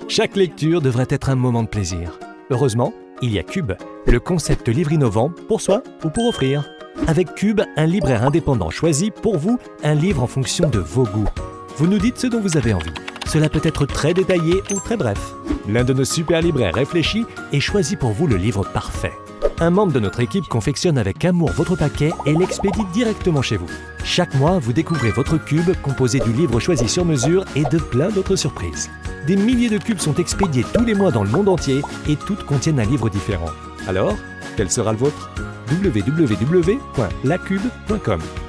Chaque lecture devrait être un moment de plaisir. Heureusement, il y a Cube, le concept livre innovant pour soi ou pour offrir. Avec Cube, un libraire indépendant choisit pour vous un livre en fonction de vos goûts. Vous nous dites ce dont vous avez envie. Cela peut être très détaillé ou très bref. L'un de nos super libraires réfléchit et choisit pour vous le livre parfait. Un membre de notre équipe confectionne avec amour votre paquet et l'expédie directement chez vous. Chaque mois, vous découvrez votre cube composé du livre choisi sur mesure et de plein d'autres surprises. Des milliers de cubes sont expédiés tous les mois dans le monde entier et toutes contiennent un livre différent. Alors, quel sera le vôtre ? www.lacube.com